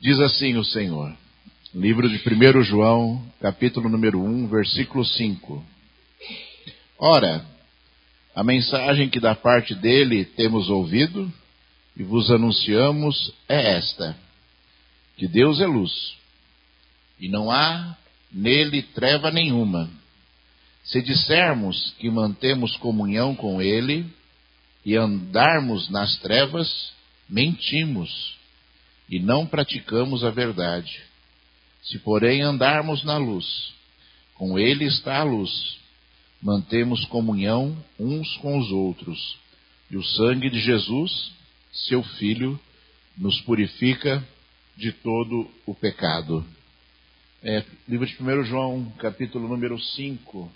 Diz assim o Senhor, livro de 1 João, capítulo número 1, versículo 5. Ora, a mensagem que da parte dele temos ouvido e vos anunciamos é esta, que Deus é luz, e não há nele treva nenhuma. Se dissermos que mantemos comunhão com ele e andarmos nas trevas, mentimos e não praticamos a verdade. Se, porém, andarmos na luz, com ele está a luz, mantemos comunhão uns com os outros, e o sangue de Jesus, seu Filho, nos purifica de todo o pecado. Livro de 1 João, capítulo número 5,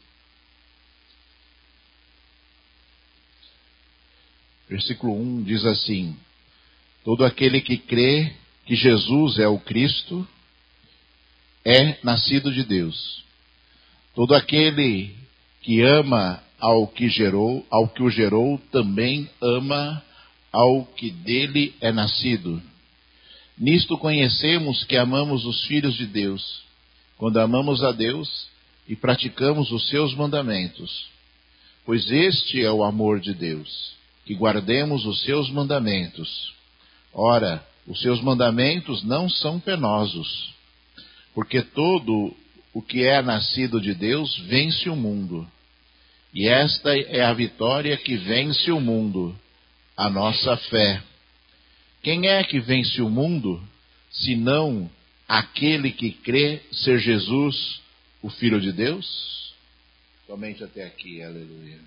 versículo 1, diz assim: todo aquele que crê que Jesus é o Cristo é nascido de Deus. Todo aquele que ama ao que o gerou, também ama ao que dele é nascido. Nisto conhecemos que amamos os filhos de Deus, quando amamos a Deus e praticamos os seus mandamentos. Pois este é o amor de Deus, que guardemos os seus mandamentos. Ora, os seus mandamentos não são penosos, porque todo o que é nascido de Deus vence o mundo. E esta é a vitória que vence o mundo, a nossa fé. Quem é que vence o mundo, senão aquele que crê ser Jesus, o Filho de Deus? Somente até aqui, aleluia.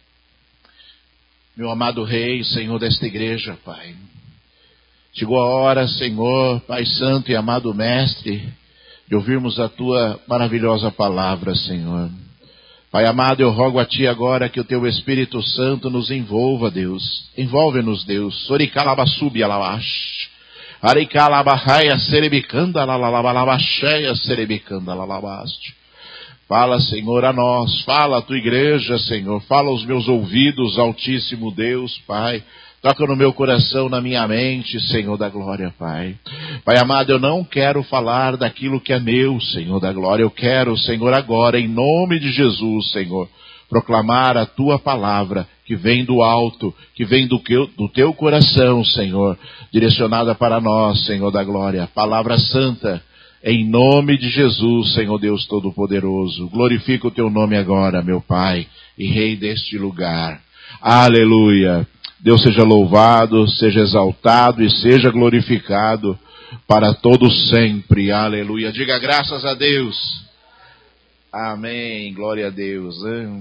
Meu amado Rei, Senhor desta igreja, Pai. Chegou a hora, Senhor, Pai Santo e amado Mestre, de ouvirmos a Tua maravilhosa palavra, Senhor. Pai amado, eu rogo a Ti agora que o Teu Espírito Santo nos envolva, Deus. Envolve-nos, Deus. Soricalabasubi alabash. Aricalabahaya serebicanda lalalabalabasheia serebicanda lalabaste. Fala, Senhor, a nós. Fala a Tua igreja, Senhor. Fala aos meus ouvidos, Altíssimo Deus, Pai. Toca no meu coração, na minha mente, Senhor da glória, Pai. Pai amado, eu não quero falar daquilo que é meu, Senhor da glória. Eu quero, Senhor, agora, em nome de Jesus, Senhor, proclamar a Tua palavra, que vem do alto, que vem do Teu coração, Senhor, direcionada para nós, Senhor da glória. Palavra santa, em nome de Jesus, Senhor Deus Todo-Poderoso. Glorifica o Teu nome agora, meu Pai, e Rei deste lugar. Aleluia. Deus seja louvado, seja exaltado e seja glorificado para todo sempre. Aleluia. Diga graças a Deus. Amém. Glória a Deus.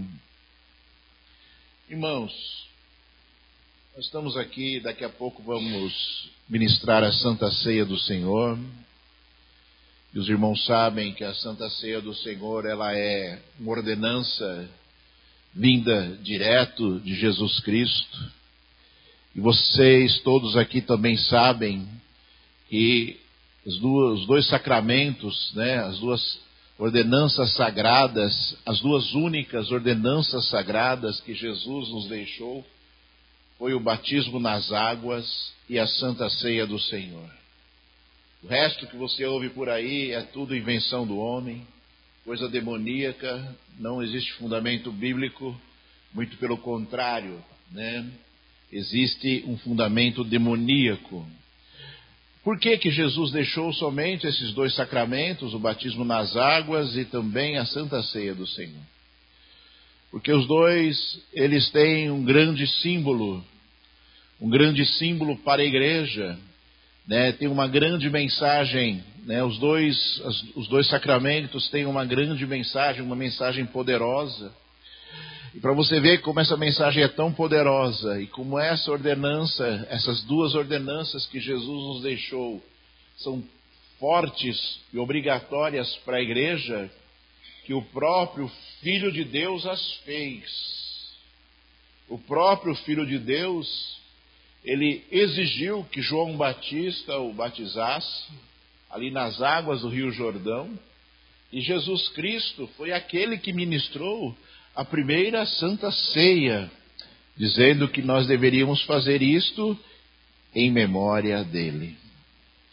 Irmãos, nós estamos aqui, daqui a pouco vamos ministrar a Santa Ceia do Senhor. E os irmãos sabem que a Santa Ceia do Senhor, ela é uma ordenança vinda direto de Jesus Cristo. E vocês todos aqui também sabem que os dois sacramentos, né, as duas ordenanças sagradas, as duas únicas ordenanças sagradas que Jesus nos deixou, foi o batismo nas águas e a Santa Ceia do Senhor. O resto que você ouve por aí é tudo invenção do homem, coisa demoníaca, não existe fundamento bíblico, muito pelo contrário, né? Existe um fundamento demoníaco. Por que que Jesus deixou somente esses dois sacramentos, o batismo nas águas e também a Santa Ceia do Senhor? Porque os dois, eles têm um grande símbolo para a igreja, né? Tem uma grande mensagem, né? Os dois sacramentos têm uma grande mensagem, uma mensagem poderosa. E para você ver como essa mensagem é tão poderosa e como essa ordenança, essas duas ordenanças que Jesus nos deixou, são fortes e obrigatórias para a igreja, que o próprio Filho de Deus as fez. O próprio Filho de Deus, ele exigiu que João Batista o batizasse ali nas águas do Rio Jordão. E Jesus Cristo foi aquele que ministrou a primeira Santa Ceia, dizendo que nós deveríamos fazer isto em memória dele.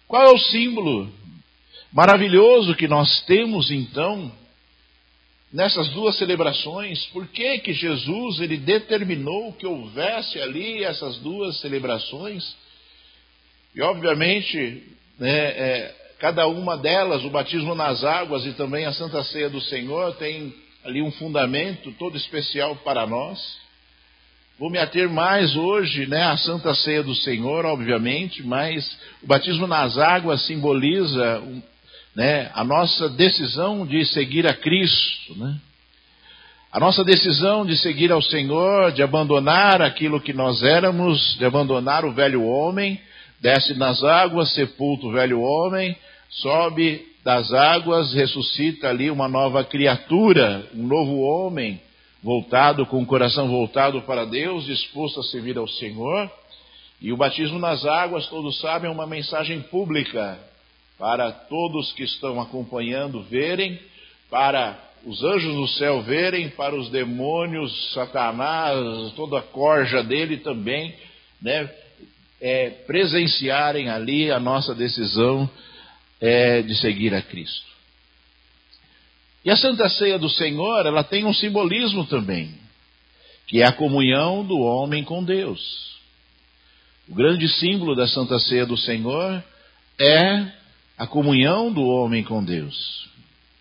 Qual é o símbolo maravilhoso que nós temos então nessas duas celebrações? Por que que Jesus ele determinou que houvesse ali essas duas celebrações? E obviamente, cada uma delas, o batismo nas águas e também a Santa Ceia do Senhor, tem ali um fundamento todo especial para nós. Vou me ater mais hoje, à Santa Ceia do Senhor, obviamente, mas o batismo nas águas simboliza, a nossa decisão de seguir a Cristo, A nossa decisão de seguir ao Senhor, de abandonar aquilo que nós éramos, de abandonar o velho homem, desce nas águas, sepulta o velho homem, sobe das águas, ressuscita ali uma nova criatura, um novo homem, voltado, com o coração voltado para Deus, disposto a servir ao Senhor. E o batismo nas águas, todos sabem, é uma mensagem pública para todos que estão acompanhando verem, para os anjos do céu verem, para os demônios, Satanás, toda a corja dele também, presenciarem ali a nossa decisão de seguir a Cristo. E a Santa Ceia do Senhor, ela tem um simbolismo também, que é a comunhão do homem com Deus. O grande símbolo da Santa Ceia do Senhor é a comunhão do homem com Deus.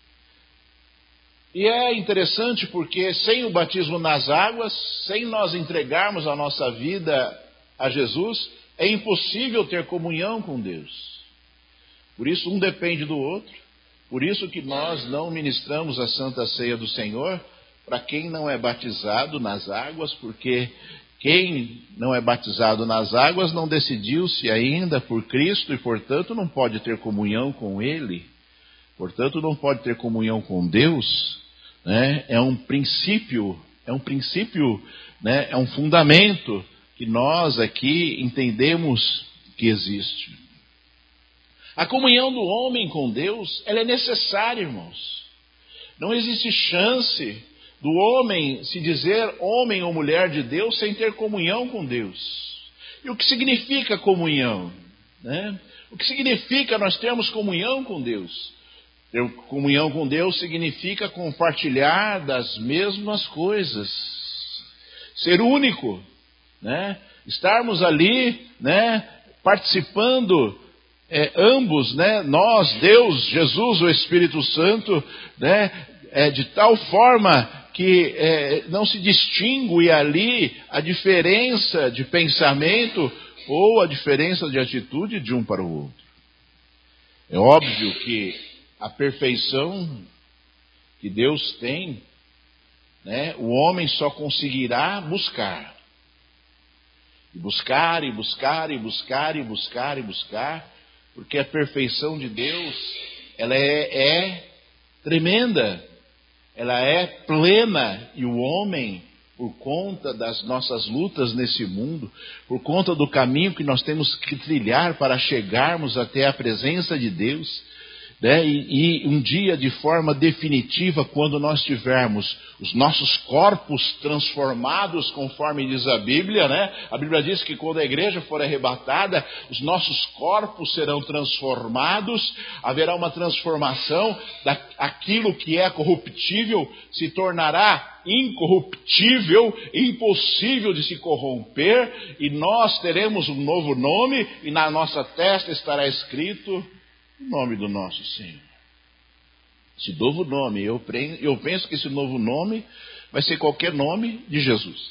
E é interessante porque sem o batismo nas águas, sem nós entregarmos a nossa vida a Jesus, é impossível ter comunhão com Deus. Por isso um depende do outro. Por isso que nós não ministramos a Santa Ceia do Senhor para quem não é batizado nas águas, porque quem não é batizado nas águas não decidiu-se ainda por Cristo e, portanto, não pode ter comunhão com Ele. Portanto, não pode ter comunhão com Deus. É um princípio, é um fundamento que nós aqui entendemos que existe. A comunhão do homem com Deus, ela é necessária, irmãos. Não existe chance do homem se dizer homem ou mulher de Deus sem ter comunhão com Deus. E o que significa comunhão? O que significa nós termos comunhão com Deus? Ter comunhão com Deus significa compartilhar das mesmas coisas. Ser único, Estarmos ali, participando ambos, nós, Deus, Jesus, o Espírito Santo, de tal forma que não se distingue ali a diferença de pensamento ou a diferença de atitude de um para o outro. É óbvio que a perfeição que Deus tem, o homem só conseguirá buscar. E buscar, e buscar, e buscar, e buscar, e buscar, porque a perfeição de Deus, ela é tremenda, ela é plena, e o homem, por conta das nossas lutas nesse mundo, por conta do caminho que nós temos que trilhar para chegarmos até a presença de Deus, e um dia de forma definitiva, quando nós tivermos os nossos corpos transformados, conforme diz a Bíblia, A Bíblia diz que quando a igreja for arrebatada, os nossos corpos serão transformados, haverá uma transformação, aquilo que é corruptível se tornará incorruptível, impossível de se corromper, e nós teremos um novo nome, e na nossa testa estará escrito o nome do nosso Senhor. Esse novo nome, eu penso que esse novo nome vai ser qualquer nome de Jesus.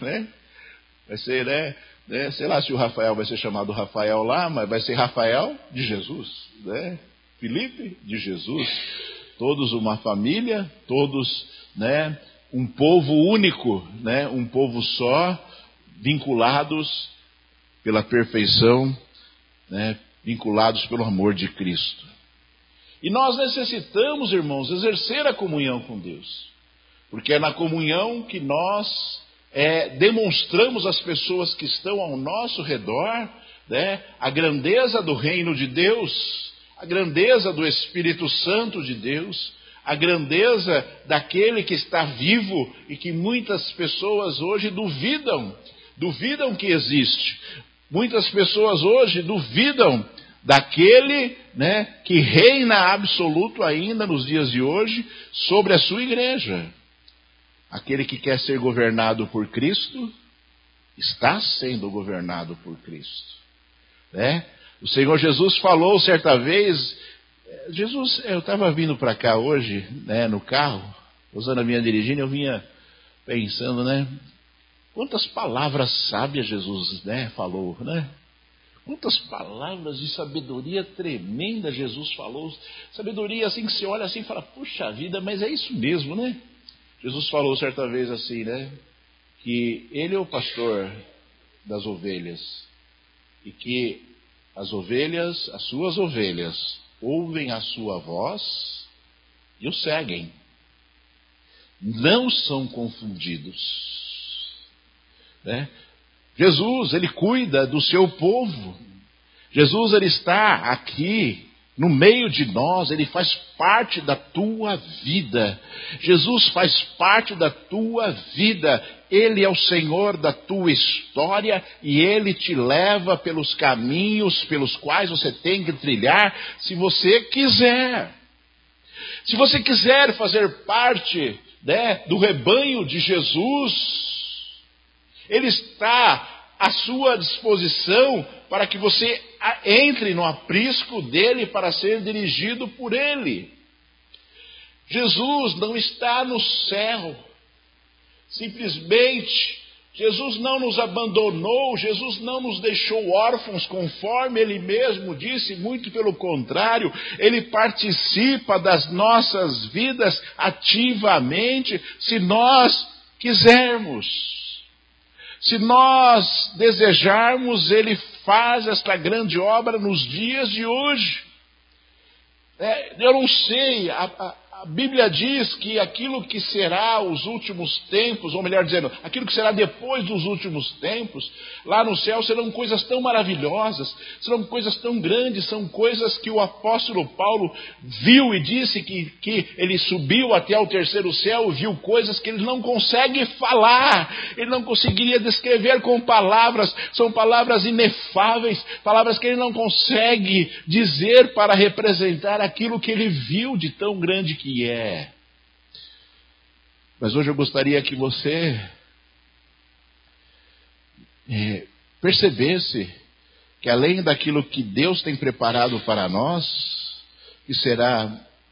Vai ser, sei lá se o Rafael vai ser chamado Rafael lá, mas vai ser Rafael de Jesus. Felipe de Jesus. Todos uma família, todos um povo único, um povo só, vinculados pela perfeição, vinculados pelo amor de Cristo. E nós necessitamos, irmãos, exercer a comunhão com Deus. Porque é na comunhão que nós demonstramos às pessoas que estão ao nosso redor, a grandeza do reino de Deus, a grandeza do Espírito Santo de Deus, a grandeza daquele que está vivo e que muitas pessoas hoje duvidam que existe. Muitas pessoas hoje duvidam daquele, né, que reina absoluto ainda nos dias de hoje sobre a sua igreja. Aquele que quer ser governado por Cristo, está sendo governado por Cristo, né? O Senhor Jesus falou certa vez, eu estava vindo para cá hoje, né, no carro, usando a minha dirigida, eu vinha pensando, né, quantas palavras sábias Jesus, né, falou, né? Quantas palavras de sabedoria tremenda Jesus falou. Sabedoria assim que você olha assim e fala, puxa vida, mas é isso mesmo, né? Jesus falou certa vez assim, né? Que ele é o pastor das ovelhas. E que as ovelhas, as suas ovelhas, ouvem a sua voz e o seguem. Não são confundidos, né? Jesus, ele cuida do seu povo. Jesus, ele está aqui no meio de nós, ele faz parte da tua vida. Jesus faz parte da tua vida. Ele é o Senhor da tua história e ele te leva pelos caminhos pelos quais você tem que trilhar, se você quiser. Se você quiser fazer parte, né, do rebanho de Jesus, ele está à sua disposição para que você entre no aprisco dele para ser dirigido por ele. Jesus não está no céu, simplesmente. Jesus não nos abandonou, Jesus não nos deixou órfãos, conforme ele mesmo disse, muito pelo contrário, ele participa das nossas vidas ativamente, se nós quisermos. Se nós desejarmos, ele faz esta grande obra nos dias de hoje. Eu não sei, a Bíblia diz que aquilo que será os últimos tempos, ou melhor dizendo, aquilo que será depois dos últimos tempos, lá no céu serão coisas tão maravilhosas, serão coisas tão grandes, são coisas que o apóstolo Paulo viu e disse que ele subiu até o terceiro céu e viu coisas que ele não consegue falar, ele não conseguiria descrever com palavras, são palavras inefáveis, palavras que ele não consegue dizer para representar aquilo que ele viu de tão grande que é. Mas hoje eu gostaria que você percebesse que além daquilo que Deus tem preparado para nós, que será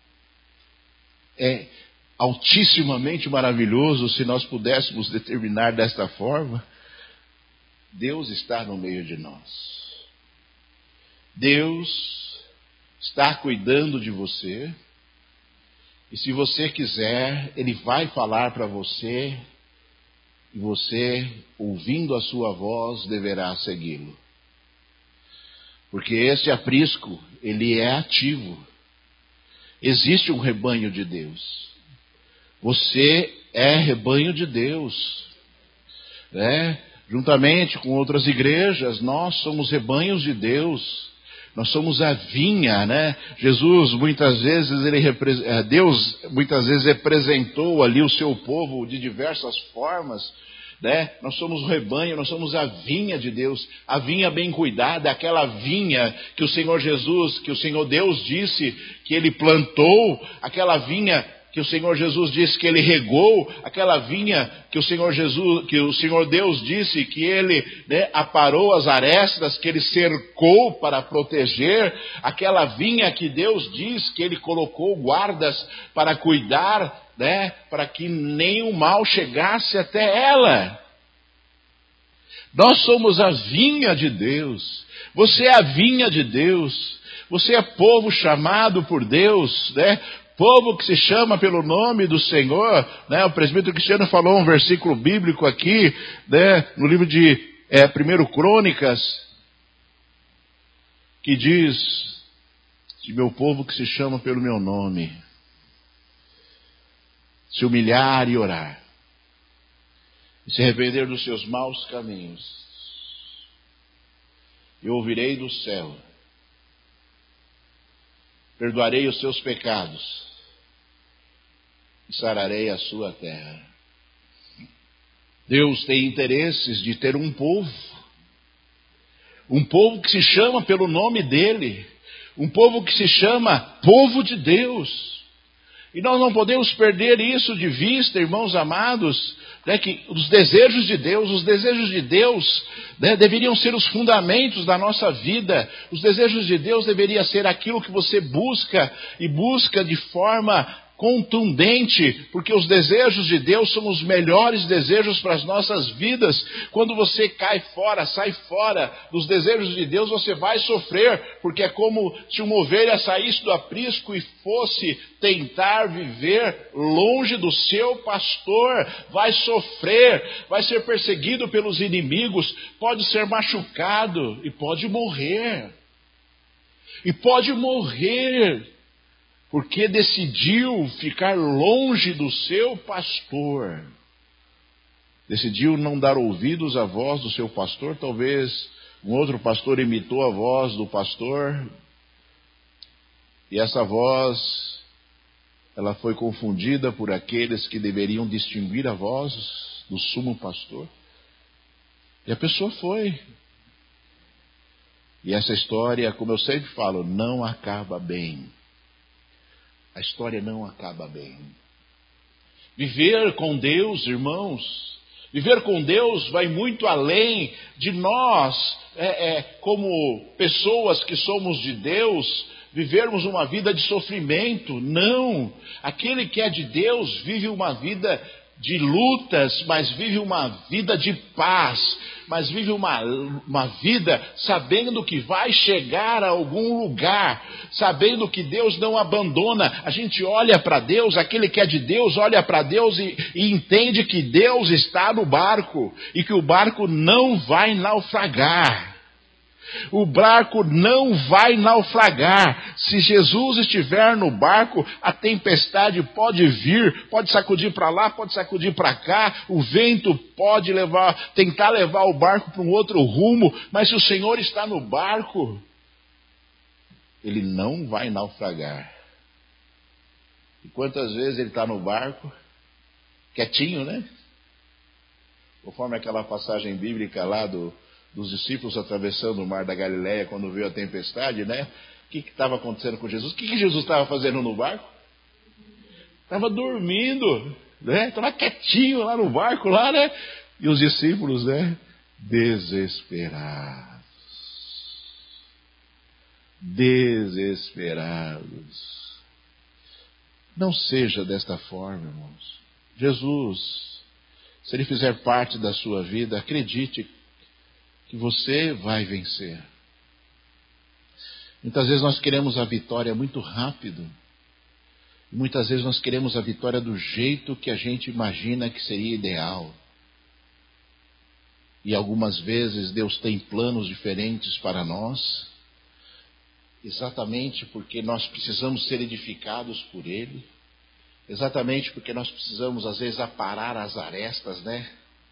altissimamente maravilhoso se nós pudéssemos determinar desta forma, Deus está no meio de nós. Deus está cuidando de você. E se você quiser, ele vai falar para você, e você, ouvindo a sua voz, deverá segui-lo. Porque esse aprisco, ele é ativo. Existe um rebanho de Deus. Você é rebanho de Deus, né? Juntamente com outras igrejas, nós somos rebanhos de Deus. Nós somos a vinha, né? Jesus, muitas vezes, Deus muitas vezes representou ali o seu povo de diversas formas, né? Nós somos o rebanho, nós somos a vinha de Deus, a vinha bem cuidada, aquela vinha que o Senhor Jesus, que o Senhor Deus disse que ele plantou, aquela vinha que o Senhor Jesus disse que ele regou, aquela vinha que o Senhor Deus disse que ele, né, aparou as arestas, que ele cercou para proteger, aquela vinha que Deus diz que ele colocou guardas para cuidar, né, para que nenhum mal chegasse até ela. Nós somos a vinha de Deus. Você é a vinha de Deus. Você é povo chamado por Deus, né? Povo que se chama pelo nome do Senhor, né? O presbítero Cristiano falou um versículo bíblico aqui, né? No livro de 1 Crônicas, que diz: se meu povo que se chama pelo meu nome se humilhar e orar, e se arrepender dos seus maus caminhos, eu ouvirei do céu, perdoarei os seus pecados e sararei a sua terra. Deus tem interesses de ter um povo Um povo que se chama pelo nome dele. Um povo que se chama povo de Deus. E nós não podemos perder isso de vista, irmãos amados, né, que os desejos de Deus, né, deveriam ser os fundamentos da nossa vida. Os desejos de Deus deveriam ser aquilo que você busca, e busca de forma contundente, porque os desejos de Deus são os melhores desejos para as nossas vidas. Quando você sai fora dos desejos de Deus, você vai sofrer, porque é como se uma ovelha saísse do aprisco e fosse tentar viver longe do seu pastor. Vai sofrer, vai ser perseguido pelos inimigos, pode ser machucado e pode morrer. Porque decidiu ficar longe do seu pastor. Decidiu não dar ouvidos à voz do seu pastor. Talvez um outro pastor imitou a voz do pastor. E essa voz, ela foi confundida por aqueles que deveriam distinguir a voz do sumo pastor. E a pessoa foi. E essa história, como eu sempre falo, não acaba bem. A história não acaba bem. Viver com Deus, irmãos, viver com Deus vai muito além de nós, como pessoas que somos de Deus, vivermos uma vida de sofrimento. Não. Aquele que é de Deus vive uma vida de lutas, mas vive uma vida de paz, mas vive uma vida sabendo que vai chegar a algum lugar, sabendo que Deus não abandona. A gente olha para Deus, aquele que é de Deus olha para Deus e entende que Deus está no barco, e que o barco não vai naufragar. O barco não vai naufragar. Se Jesus estiver no barco, a tempestade pode vir, pode sacudir para lá, pode sacudir para cá, o vento pode tentar levar o barco para um outro rumo, mas se o Senhor está no barco, ele não vai naufragar. E quantas vezes ele está no barco, quietinho, né? Conforme aquela passagem bíblica lá dos discípulos atravessando o mar da Galileia quando veio a tempestade, né? O que estava acontecendo com Jesus? O que Jesus estava fazendo no barco? Estava dormindo, né? Estava quietinho lá no barco, lá, né? E os discípulos, né? Desesperados. Não seja desta forma, irmãos. Jesus, se ele fizer parte da sua vida, acredite que você vai vencer. Muitas vezes nós queremos a vitória muito rápido. Muitas vezes nós queremos a vitória do jeito que a gente imagina que seria ideal. E algumas vezes Deus tem planos diferentes para nós, exatamente porque nós precisamos ser edificados por Ele, exatamente porque nós precisamos às vezes aparar as arestas, né?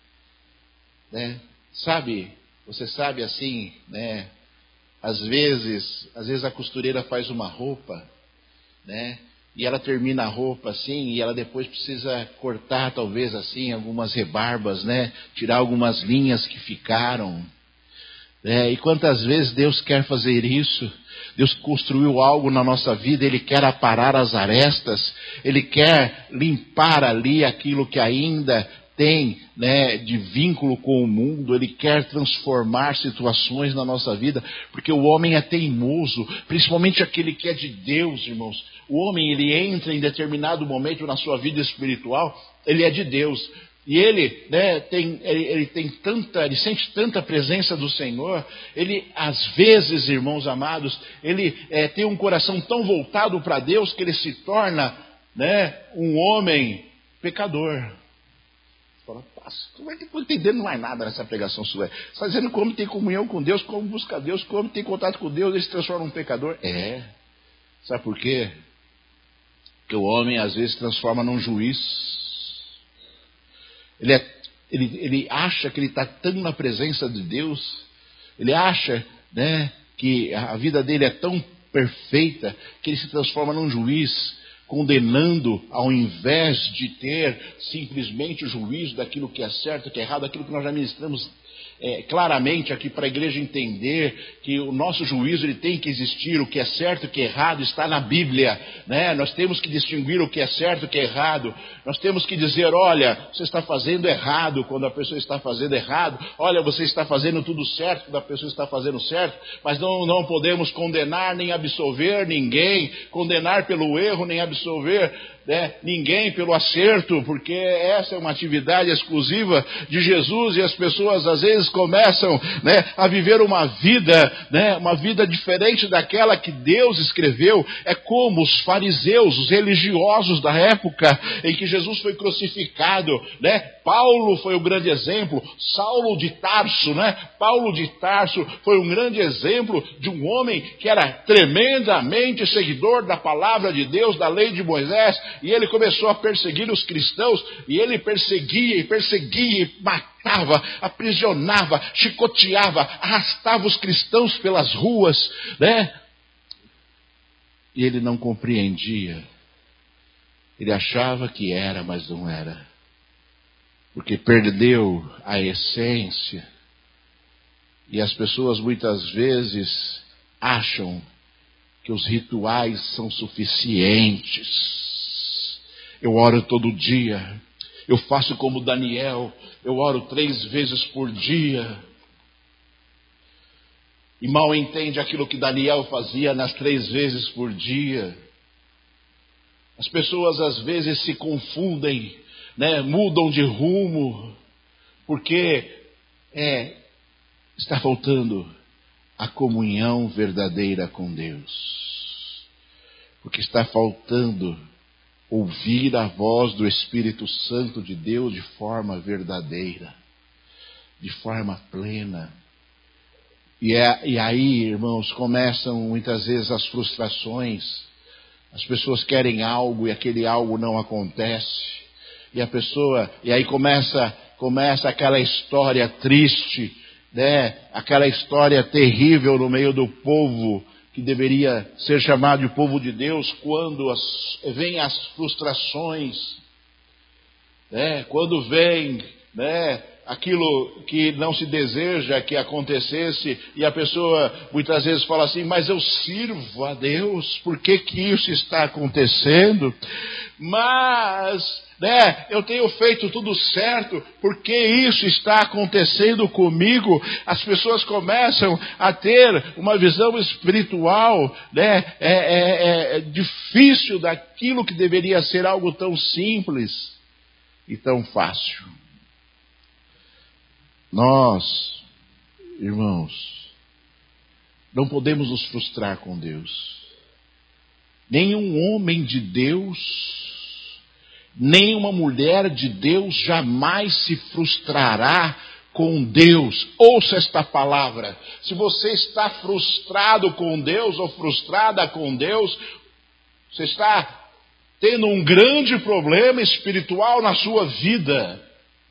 Você sabe assim, né? Às vezes a costureira faz uma roupa, né? E ela termina a roupa assim, e ela depois precisa cortar talvez assim algumas rebarbas, né? Tirar algumas linhas que ficaram. E quantas vezes Deus quer fazer isso? Deus construiu algo na nossa vida, Ele quer aparar as arestas, Ele quer limpar ali aquilo que ainda tem, né, de vínculo com o mundo. Ele quer transformar situações na nossa vida, porque o homem é teimoso, principalmente aquele que é de Deus, irmãos. O homem, ele entra em determinado momento na sua vida espiritual, ele é de Deus, e ele, né, ele sente tanta presença do Senhor. Ele, às vezes, irmãos amados, ele tem um coração tão voltado para Deus que ele se torna, né, um homem pecador. Fala, como é que eu estou entendendo mais nada nessa pregação sua? Você está dizendo como tem comunhão com Deus, como busca Deus, como tem contato com Deus, ele se transforma num pecador? Sabe por quê? Porque o homem às vezes se transforma num juiz. Ele acha que ele está tão na presença de Deus, ele acha, né, que a vida dele é tão perfeita, que ele se transforma num juiz, condenando, ao invés de ter simplesmente o juízo daquilo que é certo, que é errado, aquilo que nós já ministramos claramente aqui para a igreja entender que o nosso juízo ele tem que existir, o que é certo e o que é errado está na Bíblia, né? Nós temos que distinguir o que é certo e o que é errado, nós temos que dizer, olha, você está fazendo errado quando a pessoa está fazendo errado, olha, você está fazendo tudo certo quando a pessoa está fazendo certo, mas não podemos condenar nem absolver ninguém, condenar pelo erro nem absolver ninguém pelo acerto, porque essa é uma atividade exclusiva de Jesus e as pessoas às vezes começam a viver uma vida diferente daquela que Deus escreveu. É como os fariseus, os religiosos da época em que Jesus foi crucificado, Paulo foi o grande exemplo, Saulo de Tarso, Paulo de Tarso foi um grande exemplo de um homem que era tremendamente seguidor da palavra de Deus, da lei de Moisés, e ele começou a perseguir os cristãos, e ele perseguia, matava, aprisionava, chicoteava, arrastava os cristãos pelas ruas, E ele não compreendia. Ele achava que era, mas não era. Porque perdeu a essência. E as pessoas muitas vezes acham que os rituais são suficientes. Eu oro todo dia. Eu faço como Daniel. Eu oro 3 vezes por dia. E mal entende aquilo que Daniel fazia nas 3 vezes por dia. As pessoas às vezes se confundem, mudam de rumo, porque está faltando a comunhão verdadeira com Deus. Porque está faltando ouvir a voz do Espírito Santo de Deus de forma verdadeira, de forma plena. E aí, irmãos, começam muitas vezes as frustrações. As pessoas querem algo e aquele algo não acontece. E aí começa aquela história triste, aquela história terrível no meio do povo que deveria ser chamado de povo de Deus, quando vem as frustrações, quando vem aquilo que não se deseja que acontecesse, e a pessoa muitas vezes fala assim, mas eu sirvo a Deus, por que isso está acontecendo? Mas eu tenho feito tudo certo, por que isso está acontecendo comigo? As pessoas começam a ter uma visão espiritual difícil daquilo que deveria ser algo tão simples e tão fácil. Nós, irmãos, não podemos nos frustrar com Deus. Nenhum homem de Deus, nem uma mulher de Deus jamais se frustrará com Deus. Ouça esta palavra. Se você está frustrado com Deus ou frustrada com Deus, você está tendo um grande problema espiritual na sua vida.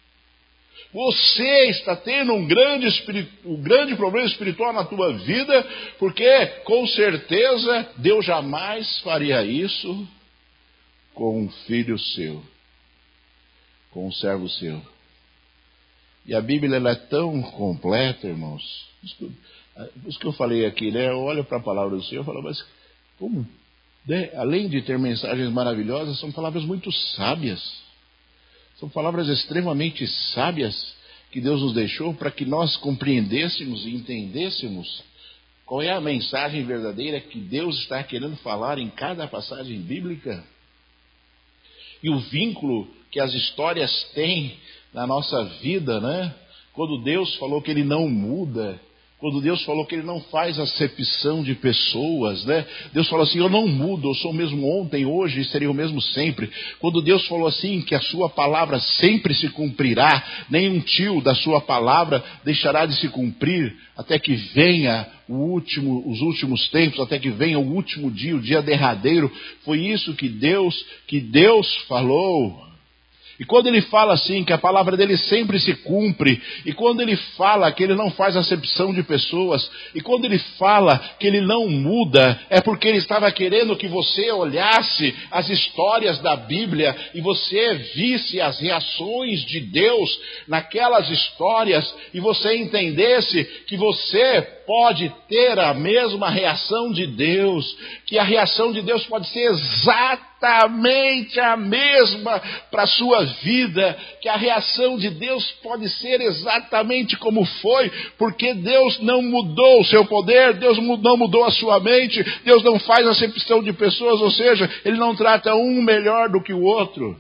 Você está tendo um grande problema espiritual na tua vida, porque com certeza Deus jamais faria isso com um filho seu, com um servo seu. E a Bíblia ela é tão completa, irmãos. Isso que eu falei aqui, eu olho para a palavra do Senhor e falo, mas como? Além de ter mensagens maravilhosas, são palavras muito sábias. São palavras extremamente sábias que Deus nos deixou para que nós compreendêssemos e entendêssemos qual é a mensagem verdadeira que Deus está querendo falar em cada passagem bíblica. E o vínculo que as histórias têm na nossa vida, Quando Deus falou que Ele não muda, quando Deus falou que Ele não faz acepção de pessoas, Deus falou assim, eu não mudo, eu sou o mesmo ontem, hoje e serei o mesmo sempre. Quando Deus falou assim, que a sua palavra sempre se cumprirá, nenhum tio da sua palavra deixará de se cumprir, até que venha os últimos tempos, até que venha o último dia, o dia derradeiro. Foi isso que Deus falou. E quando ele fala assim, que a palavra dele sempre se cumpre, e quando ele fala que ele não faz acepção de pessoas, e quando ele fala que ele não muda, é porque ele estava querendo que você olhasse as histórias da Bíblia e você visse as reações de Deus naquelas histórias e você entendesse que você pode ter a mesma reação de Deus, que a reação de Deus pode ser exatamente a mesma para a sua vida, que a reação de Deus pode ser exatamente como foi, porque Deus não mudou o seu poder, Deus não mudou a sua mente, Deus não faz acepção de pessoas, ou seja, Ele não trata um melhor do que o outro.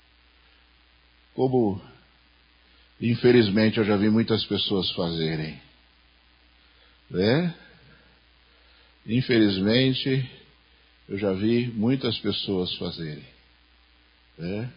Como, infelizmente, eu já vi muitas pessoas fazerem. Né? Infelizmente, eu já vi muitas pessoas fazerem. Né?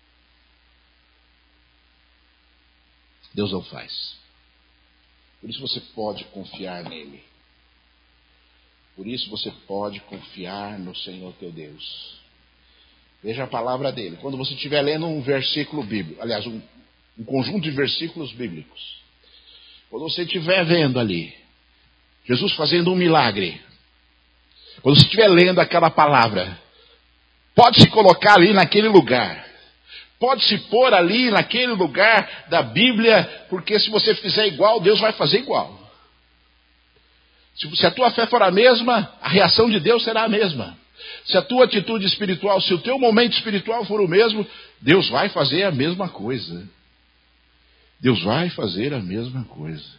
Deus não faz. Por isso você pode confiar nele. Por isso você pode confiar no Senhor teu Deus. Veja a palavra dele. Quando você estiver lendo um versículo bíblico, aliás, um conjunto de versículos bíblicos, quando você estiver vendo ali Jesus fazendo um milagre, quando você estiver lendo aquela palavra, pode se colocar ali naquele lugar, pode se pôr ali naquele lugar da Bíblia, porque se você fizer igual, Deus vai fazer igual. Se a tua fé for a mesma, a reação de Deus será a mesma. Se a tua atitude espiritual, se o teu momento espiritual for o mesmo, Deus vai fazer a mesma coisa. Deus vai fazer a mesma coisa.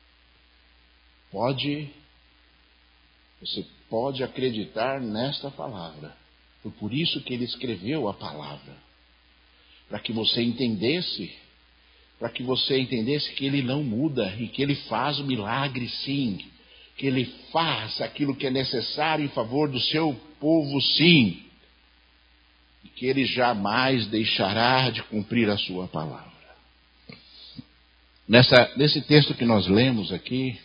Você pode acreditar nesta palavra. Foi por isso que ele escreveu a palavra. Para que você entendesse que ele não muda e que ele faz o milagre sim. Que ele faz aquilo que é necessário em favor do seu povo sim. E que ele jamais deixará de cumprir a sua palavra. Nesse texto que nós lemos aqui,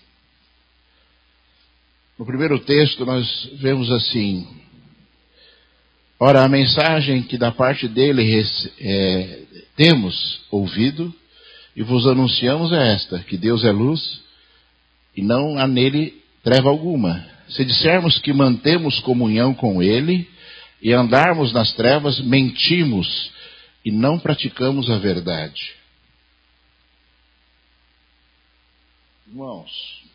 no primeiro texto nós vemos assim: ora, a mensagem que da parte dele temos ouvido e vos anunciamos é esta, que Deus é luz e não há nele treva alguma. Se dissermos que mantemos comunhão com ele e andarmos nas trevas, mentimos e não praticamos a verdade. Irmãos,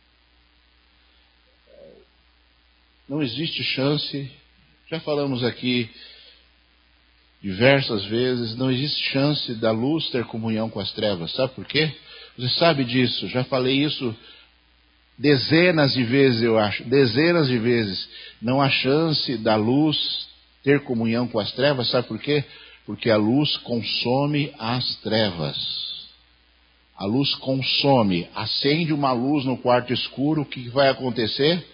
não existe chance, já falamos aqui diversas vezes, não existe chance da luz ter comunhão com as trevas. Sabe por quê? Você sabe disso, já falei isso dezenas de vezes, eu acho. Dezenas de vezes. Não há chance da luz ter comunhão com as trevas. Sabe por quê? Porque a luz consome as trevas. A luz consome. Acende uma luz no quarto escuro, o que vai acontecer?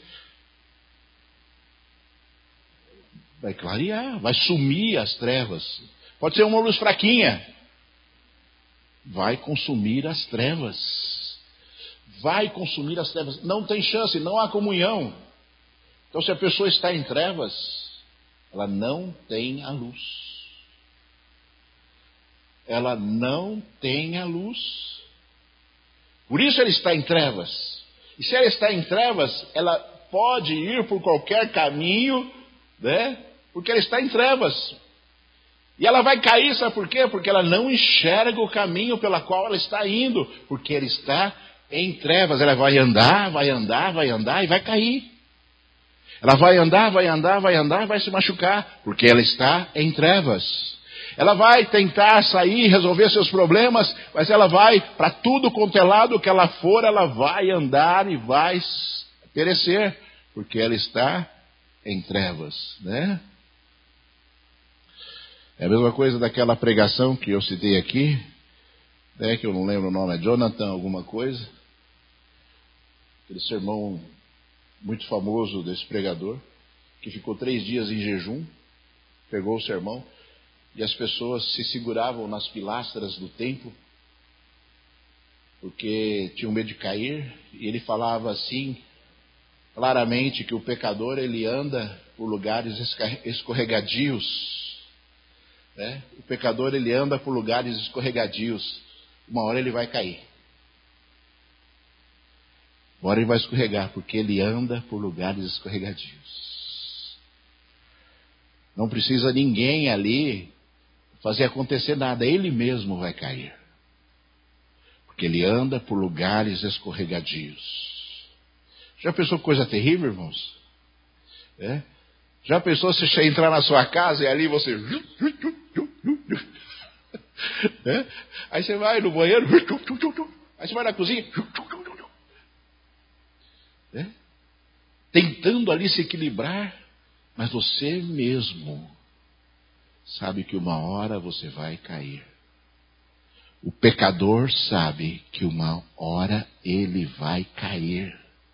Vai clarear, vai sumir as trevas. Pode ser uma luz fraquinha. Vai consumir as trevas. Vai consumir as trevas. Não tem chance, não há comunhão. Então, se a pessoa está em trevas, ela não tem a luz. Ela não tem a luz. Por isso ela está em trevas. E se ela está em trevas, ela pode ir por qualquer caminho, né? Porque ela está em trevas. E ela vai cair, sabe por quê? Porque ela não enxerga o caminho pela qual ela está indo. Porque ela está em trevas. Ela vai andar e vai cair. Ela vai andar e vai se machucar. Porque ela está em trevas. Ela vai tentar sair, resolver seus problemas, mas ela vai, para tudo quanto é lado que ela for, ela vai andar e vai perecer. Porque ela está em trevas, né? É a mesma coisa daquela pregação que eu citei aqui, né, que eu não lembro o nome, é Jonathan alguma coisa. Aquele sermão muito famoso desse pregador, que ficou 3 dias em jejum, pegou o sermão, e as pessoas se seguravam nas pilastras do templo, porque tinham medo de cair, e ele falava assim, claramente, que o pecador ele anda por lugares escorregadios, né? O pecador, ele anda por lugares escorregadios. Uma hora ele vai cair. Uma hora ele vai escorregar, porque ele anda por lugares escorregadios. Não precisa ninguém ali fazer acontecer nada. Ele mesmo vai cair. Porque ele anda por lugares escorregadios. Já pensou que coisa terrível, irmãos? Já pensou se você entrar na sua casa e ali você... Aí você vai no banheiro, aí você vai na cozinha, tentando ali se equilibrar, mas você mesmo sabe que uma hora você vai cair. O pecador sabe que uma hora ele vai cair,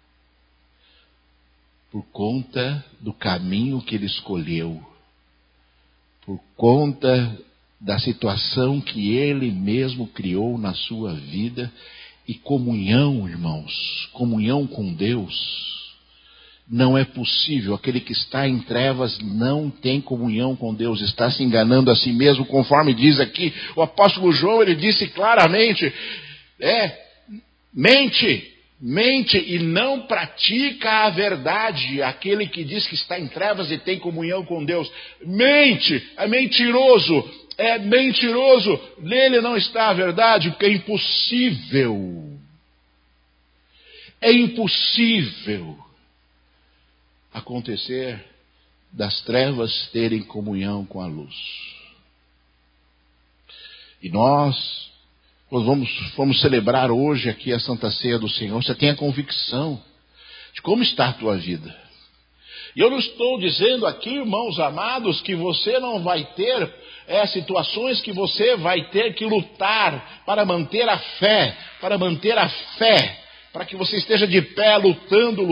por conta do caminho que ele escolheu, por conta da situação que ele mesmo criou na sua vida. E comunhão, irmãos, comunhão com Deus, não é possível. Aquele que está em trevas não tem comunhão com Deus, está se enganando a si mesmo, conforme diz aqui o apóstolo João. Ele disse claramente, mente e não pratica a verdade. Aquele que diz que está em trevas e tem comunhão com Deus, mente, é mentiroso, nele não está a verdade, porque é impossível acontecer das trevas terem comunhão com a luz. E nós vamos celebrar hoje aqui a Santa Ceia do Senhor. Você tem a convicção de como está a tua vida. E eu não estou dizendo aqui, irmãos amados, que você não vai ter situações que você vai ter que lutar para manter a fé, para que você esteja de pé lutando.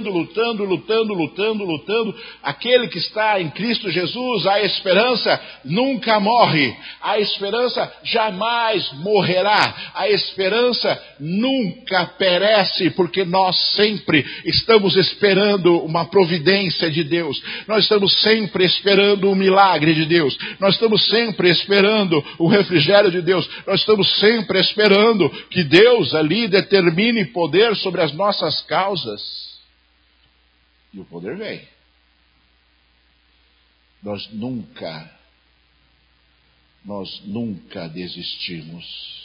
Aquele que está em Cristo Jesus, a esperança nunca morre, a esperança jamais morrerá, a esperança nunca perece, porque nós sempre estamos esperando uma providência de Deus, nós estamos sempre esperando um milagre de Deus, nós estamos sempre esperando o refrigério de Deus, nós estamos sempre esperando que Deus ali determine poder sobre as nossas causas. E o poder vem. Nós nunca desistimos.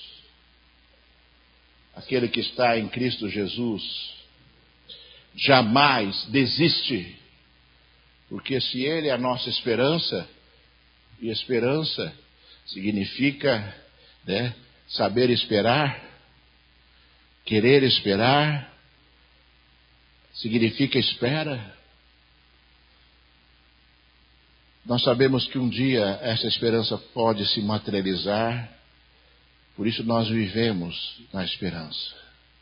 Aquele que está em Cristo Jesus jamais desiste, porque se Ele é a nossa esperança, e esperança significa saber esperar, querer esperar, significa espera. Nós sabemos que um dia essa esperança pode se materializar, por isso nós vivemos na esperança.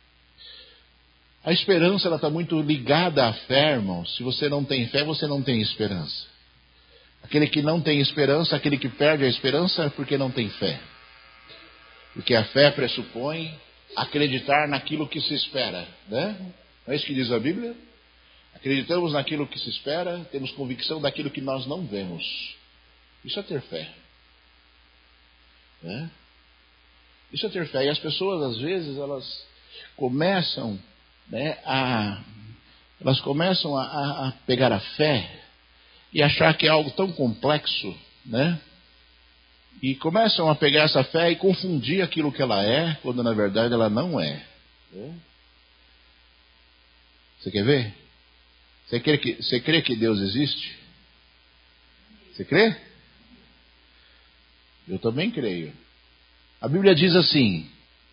A esperança ela está muito ligada à fé, irmãos. Se você não tem fé, você não tem esperança. Aquele que não tem esperança, aquele que perde a esperança é porque não tem fé. Porque a fé pressupõe acreditar naquilo que se espera, né? Não é isso que diz a Bíblia? Acreditamos naquilo que se espera, temos convicção daquilo que nós não vemos. Isso é ter fé, né? Isso é ter fé. E as pessoas, às vezes, elas começam a pegar a fé e achar que é algo tão complexo, né? E começam a pegar essa fé e confundir aquilo que ela é, quando na verdade ela não é. Você quer ver? Você crê que Deus existe? Você crê? Eu também creio. A Bíblia diz assim,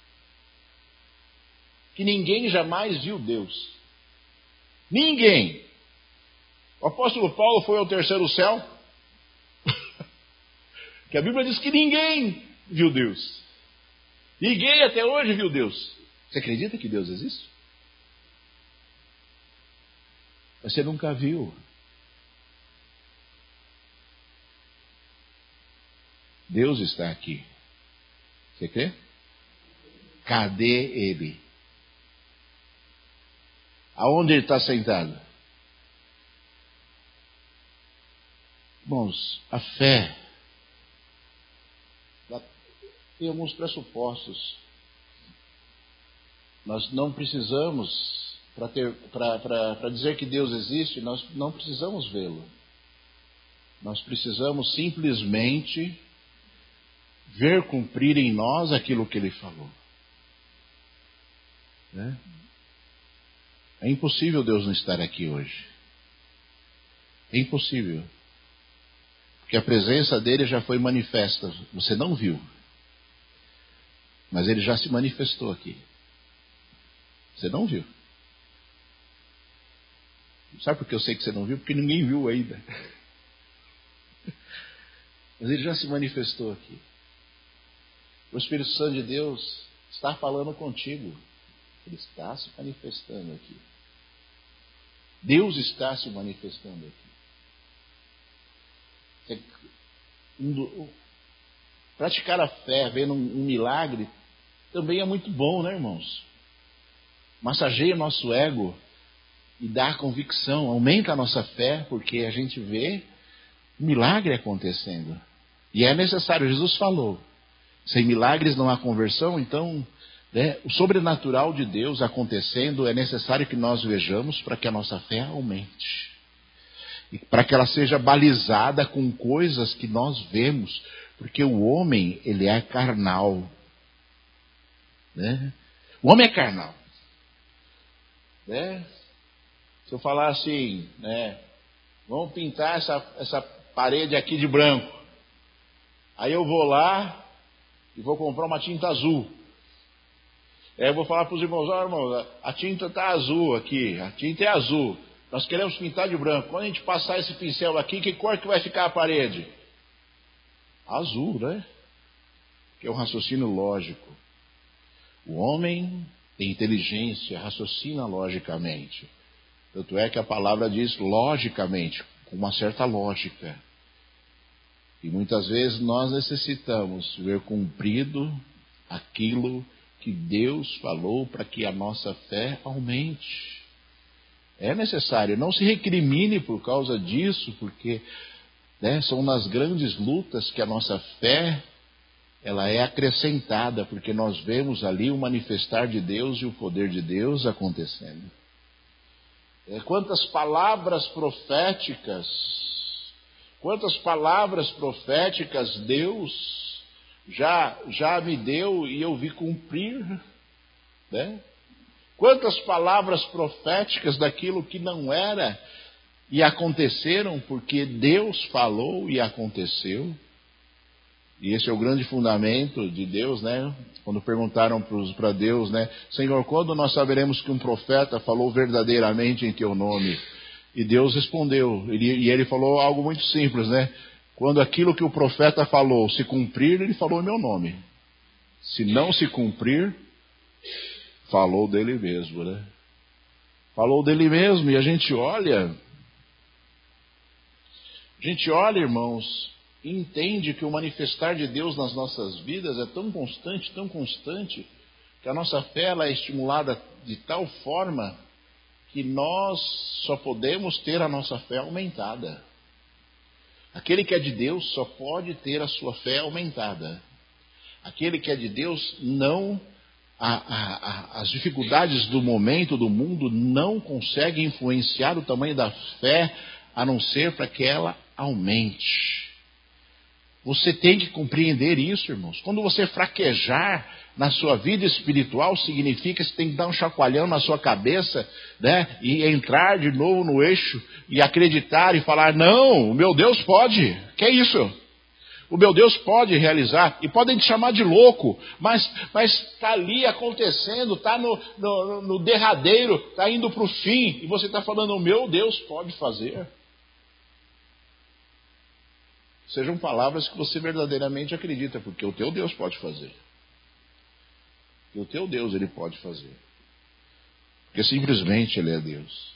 que ninguém jamais viu Deus. Ninguém. O apóstolo Paulo foi ao terceiro céu, que a Bíblia diz que ninguém viu Deus. Ninguém até hoje viu Deus. Você acredita que Deus existe? Mas você nunca viu. Deus está aqui. Você crê? Cadê Ele? Aonde Ele está sentado? Irmãos, a fé tem alguns pressupostos. Nós não precisamos, para dizer que Deus existe, nós não precisamos vê-lo. Nós precisamos simplesmente ver cumprir em nós aquilo que Ele falou. Né? É impossível Deus não estar aqui hoje. É impossível. Porque a presença dele já foi manifesta. Você não viu. Mas ele já se manifestou aqui. Você não viu. Sabe por que eu sei que você não viu? Porque ninguém viu ainda. Mas ele já se manifestou aqui. O Espírito Santo de Deus está falando contigo. Ele está se manifestando aqui. Deus está se manifestando aqui. Praticar a fé, vendo um milagre, também é muito bom, né, irmãos? Massageia o nosso ego e dá convicção, aumenta a nossa fé, porque a gente vê um milagre acontecendo. E é necessário, Jesus falou, sem milagres não há conversão, então, né, o sobrenatural de Deus acontecendo é necessário que nós vejamos para que a nossa fé aumente. E para que ela seja balizada com coisas que nós vemos, porque o homem, ele é carnal. Né? O homem é carnal. Né? Se eu falar assim, né, vamos pintar essa parede aqui de branco. Aí eu vou lá e vou comprar uma tinta azul. Aí eu vou falar para os irmãos, irmãos, a tinta está azul aqui, a tinta é azul. Nós queremos pintar de branco. Quando a gente passar esse pincel aqui, que cor que vai ficar a parede? Azul, né? Que é um raciocínio lógico. O homem tem inteligência, raciocina logicamente. Tanto é que a palavra diz logicamente, com uma certa lógica. E muitas vezes nós necessitamos ver cumprido aquilo que Deus falou para que a nossa fé aumente. É necessário, não se recrimine por causa disso, porque né, são nas grandes lutas que a nossa fé ela é acrescentada, porque nós vemos ali o manifestar de Deus e o poder de Deus acontecendo. Quantas palavras proféticas Deus já me deu e eu vi cumprir, né? Quantas palavras proféticas daquilo que não era e aconteceram porque Deus falou e aconteceu. E esse é o grande fundamento de Deus, né? Quando perguntaram para Deus, né? Senhor, quando nós saberemos que um profeta falou verdadeiramente em teu nome? E Deus respondeu, e ele falou algo muito simples, né? Quando aquilo que o profeta falou se cumprir, ele falou em meu nome. Se não se cumprir, falou dele mesmo, né? Falou dele mesmo, e a gente olha, irmãos, e entende que o manifestar de Deus nas nossas vidas é tão constante, que a nossa fé ela é estimulada de tal forma que nós só podemos ter a nossa fé aumentada. Aquele que é de Deus só pode ter a sua fé aumentada. Aquele que é de Deus não... As dificuldades do momento, do mundo, não conseguem influenciar o tamanho da fé, a não ser para que ela aumente. Você tem que compreender isso, irmãos. Quando você fraquejar na sua vida espiritual, significa que você tem que dar um chacoalhão na sua cabeça, né? E entrar de novo no eixo e acreditar e falar, não, o meu Deus pode. Que é isso? O meu Deus pode realizar, e podem te chamar de louco, mas está ali acontecendo, está no derradeiro, está indo para o fim, e você está falando, o meu Deus pode fazer. Sejam palavras que você verdadeiramente acredita, porque o teu Deus pode fazer. E o teu Deus, Ele pode fazer. Porque simplesmente Ele é Deus.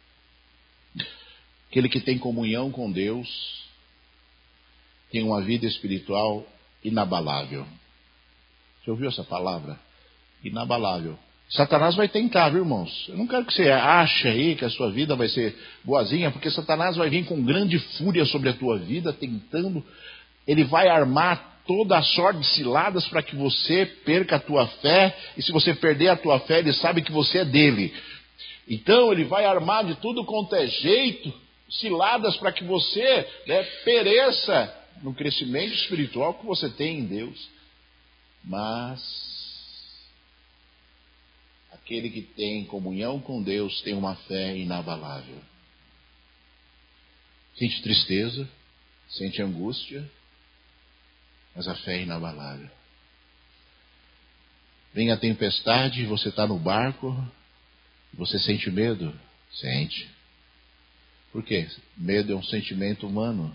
Aquele que tem comunhão com Deus tem uma vida espiritual inabalável. Você ouviu essa palavra? Inabalável. Satanás vai tentar, viu, irmãos? Eu não quero que você ache aí que a sua vida vai ser boazinha, porque Satanás vai vir com grande fúria sobre a tua vida, tentando. Ele vai armar toda a sorte de ciladas para que você perca a tua fé, e se você perder a tua fé, ele sabe que você é dele. Então ele vai armar de tudo quanto é jeito, ciladas para que você, pereça no crescimento espiritual que você tem em Deus. Mas aquele que tem comunhão com Deus tem uma fé inabalável. Sente tristeza, sente angústia, mas a fé é inabalável. Vem a tempestade, você está no barco, você sente medo? Sente. Por quê? Medo é um sentimento humano.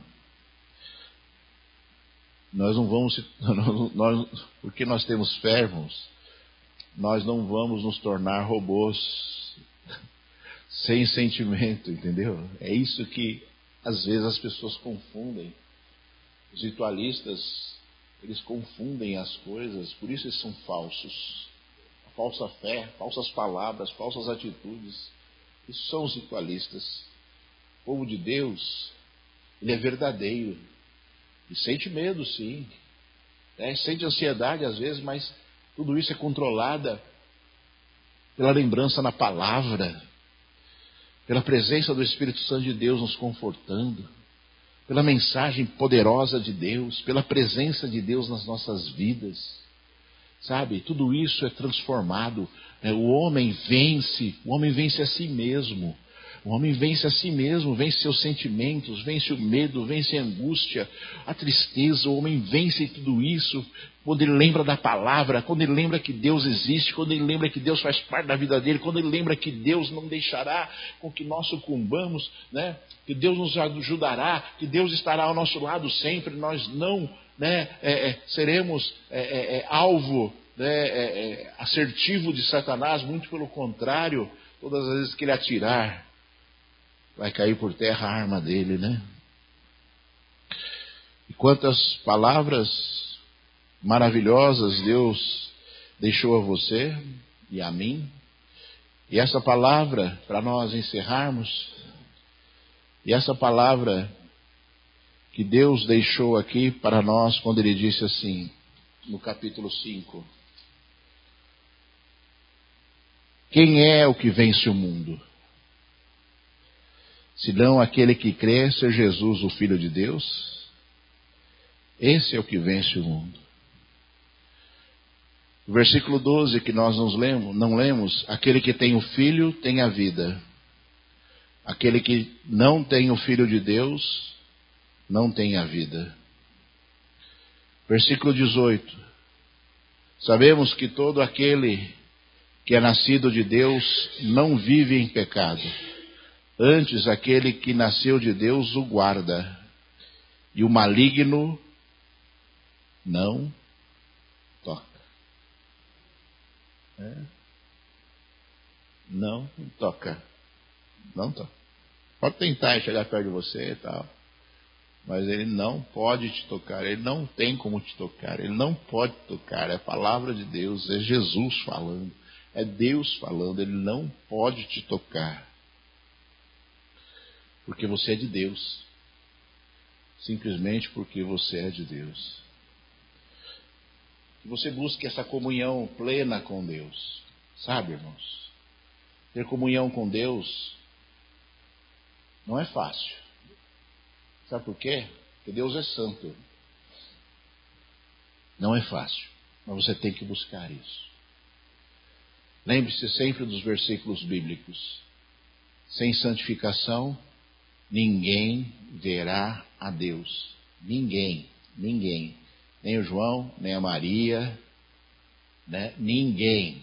Nós não vamos, porque nós temos fé, irmãos, nós não vamos nos tornar robôs sem sentimento, entendeu? É isso que às vezes as pessoas confundem. Os ritualistas, eles confundem as coisas, por isso eles são falsos. A falsa fé, falsas palavras, falsas atitudes. Isso são os ritualistas. O povo de Deus, ele é verdadeiro. E sente medo, sim. Sente ansiedade às vezes, mas tudo isso é controlada pela lembrança na palavra, pela presença do Espírito Santo de Deus nos confortando, pela mensagem poderosa de Deus, pela presença de Deus nas nossas vidas. Sabe, tudo isso é transformado. O homem vence a si mesmo. O homem vence a si mesmo, vence seus sentimentos, vence o medo, vence a angústia, a tristeza. O homem vence tudo isso quando ele lembra da palavra, quando ele lembra que Deus existe, quando ele lembra que Deus faz parte da vida dele, quando ele lembra que Deus não deixará com que nós sucumbamos, que Deus nos ajudará, que Deus estará ao nosso lado sempre, nós não seremos alvo assertivo de Satanás, muito pelo contrário, todas as vezes que ele atirar, vai cair por terra a arma dele, E quantas palavras maravilhosas Deus deixou a você e a mim. E essa palavra, para nós encerrarmos, e essa palavra que Deus deixou aqui para nós, quando Ele disse assim, no capítulo 5. Quem é o que vence o mundo? Senão aquele que crê ser Jesus, o Filho de Deus? Esse é o que vence o mundo. O versículo 12 que nós não lemos, aquele que tem o Filho tem a vida. Aquele que não tem o Filho de Deus não tem a vida. Versículo 18. Sabemos que todo aquele que é nascido de Deus não vive em pecado. Antes, aquele que nasceu de Deus o guarda. E o maligno não toca. Não toca. Não toca. Pode tentar chegar perto de você e tal. Mas ele não pode te tocar. Ele não tem como te tocar. Ele não pode tocar. É a palavra de Deus. É Jesus falando. É Deus falando. Ele não pode te tocar. Porque você é de Deus. Simplesmente porque você é de Deus. Que você busque essa comunhão plena com Deus. Sabe, irmãos? Ter comunhão com Deus não é fácil. Sabe por quê? Porque Deus é santo. Não é fácil. Mas você tem que buscar isso. Lembre-se sempre dos versículos bíblicos. Sem santificação, ninguém verá a Deus. Ninguém. Nem o João, nem a Maria, Ninguém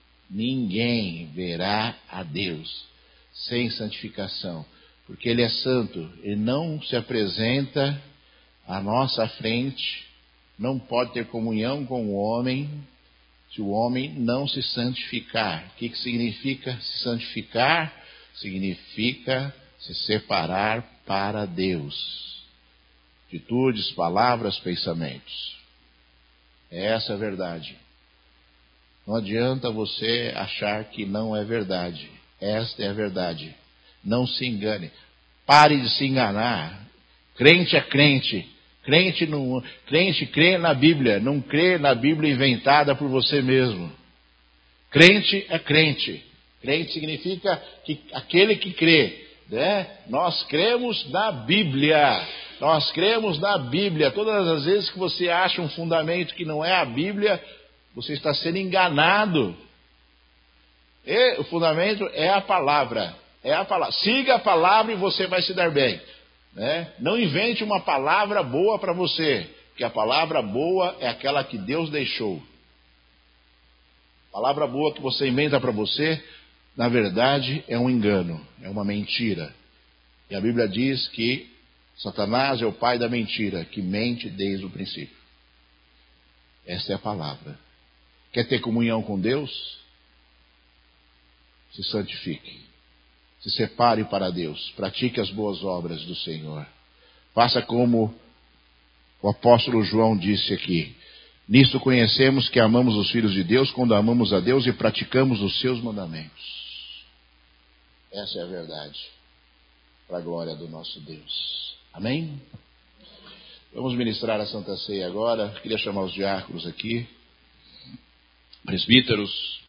verá a Deus sem santificação. Porque Ele é santo. Ele não se apresenta à nossa frente, não pode ter comunhão com o homem, se o homem não se santificar. O que significa se santificar? Significa se separar para Deus. Atitudes, palavras, pensamentos. Essa é a verdade. Não adianta você achar que não é verdade. Esta é a verdade. Não se engane. Pare de se enganar. Crente é crente. Crente crê na Bíblia, não crê na Bíblia inventada por você mesmo. Crente é crente. Crente significa que aquele que crê, né? Nós cremos na Bíblia. Nós cremos na Bíblia. Todas as vezes que você acha um fundamento que não é a Bíblia, você está sendo enganado. E o fundamento é a palavra. É a palavra. Siga a palavra e você vai se dar bem. Né? Não invente uma palavra boa para você, porque a palavra boa é aquela que Deus deixou. A palavra boa que você inventa para você, na verdade, é um engano, é uma mentira. E a Bíblia diz que Satanás é o pai da mentira, que mente desde o princípio. Essa é a palavra. Quer ter comunhão com Deus? Se santifique. Se separe para Deus. Pratique as boas obras do Senhor. Faça como o apóstolo João disse aqui. Nisto conhecemos que amamos os filhos de Deus quando amamos a Deus e praticamos os seus mandamentos. Essa é a verdade. Para a glória do nosso Deus. Amém? Vamos ministrar a Santa Ceia agora. Queria chamar os diáconos aqui. Presbíteros.